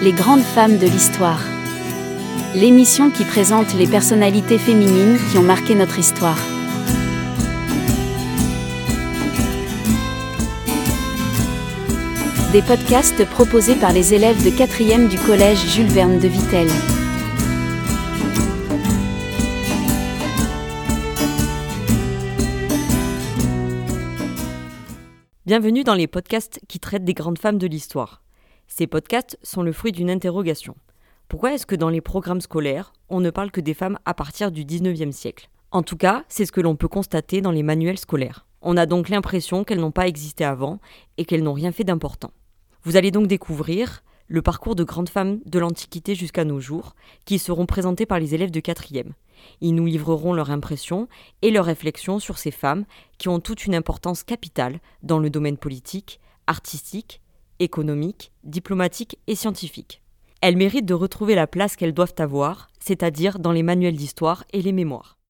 Les grandes femmes de l'histoire. L'émission qui présente les personnalités féminines qui ont marqué notre histoire. Des podcasts proposés par les élèves de 4e du collège Jules Verne de Vittel. Bienvenue dans les podcasts qui traitent des grandes femmes de l'histoire. Ces podcasts sont le fruit d'une interrogation. Pourquoi est-ce que dans les programmes scolaires, on ne parle que des femmes à partir du 19e siècle ? En tout cas, c'est ce que l'on peut constater dans les manuels scolaires. On a donc l'impression qu'elles n'ont pas existé avant et qu'elles n'ont rien fait d'important. Vous allez donc découvrir le parcours de grandes femmes de l'Antiquité jusqu'à nos jours, qui seront présentées par les élèves de 4e. Ils nous livreront leurs impressions et leurs réflexions sur ces femmes qui ont toute une importance capitale dans le domaine politique, artistique, économique, diplomatique et scientifique. Elles méritent de retrouver la place qu'elles doivent avoir, c'est-à-dire dans les manuels d'histoire et les mémoires.